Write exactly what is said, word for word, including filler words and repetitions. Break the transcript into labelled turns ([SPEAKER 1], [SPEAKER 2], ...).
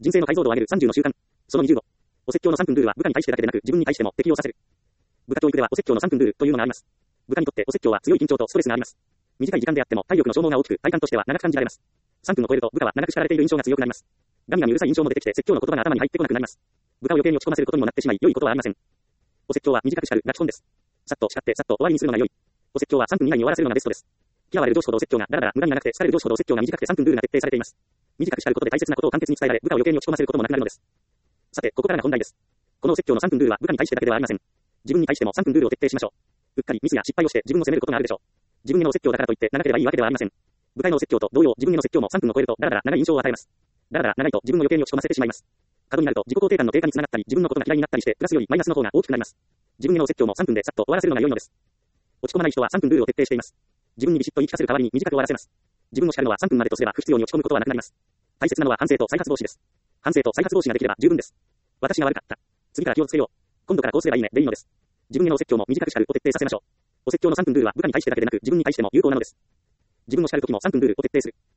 [SPEAKER 1] 人生の解像度を上げるさんじゅうの習慣。そのにじゅうご。お説教のさんぷんルールは部下に対してだけでなく自分に対しても適用させる。部下教育ではお説教のさんぷんルールというのがあります。部下にとってお説教は強い緊張とストレスがあります。短い時間であっても体力の消耗が大きく体感としては長く感じられます。さんぷんを超えると部下は長く叱られている印象が強くなります。ガミガミうるさい印象も出てきて説教の言葉が頭に入ってこなくなります。部下を余計に落ち込ませることにもなってしまい良いことはありません。お説教は短く叱るが基本です。さっと叱ってさっと終わりにするのが良い。お説教はさんぷん以内に終わらせるのがベストです。嫌われる上司ほどお説教がだらだら無駄に長くて疲れる上司ほどお説教が短くてさんぷんルールが徹底されています。短く叱ることで大切なことを簡潔に伝えられ部下を余計に落ち込ませることもなくなるのです。さてここからが本題です。このお説教のさんぷんルールは部下に対してだけではありません。自分に対してもさんぷんルールを徹底しましょう。うっかりミスや失敗をして自分を責めることがあるでしょう。自分へのお説教だからといって長ければいいわけではありません。部下へのお説教と同様自分への説教もさんぷんを超えるとだらだら長い印象を与えます。だらだら長いと自分を余計に落ち込ませてしまいます。過度になると自己肯定感の低下につながったり自分のことが嫌いになったりしてプラスよりマイナスの方が大きくなります。自分へのお説教もさんぷんでさっと終わらせるのが良いのです。落ち込まない人はさんぷんルールを徹底しています。自分にビシッと言い聞かせる代わりに短く終わらせます。自分を叱るのはさんぷんまでとすれば不必要に落ち込むことはなくなります。大切なのは反省と再発防止です。反省と再発防止ができれば十分です。私が悪かった。次から気をつけよう。今度からこうすればいいねでいいのです。自分へのお説教も短く叱るを徹底させましょう。お説教のさんぷんルールは部下に対してだけでなく自分に対しても有効なのです。自分を叱るときもさんぷんルールを徹底する。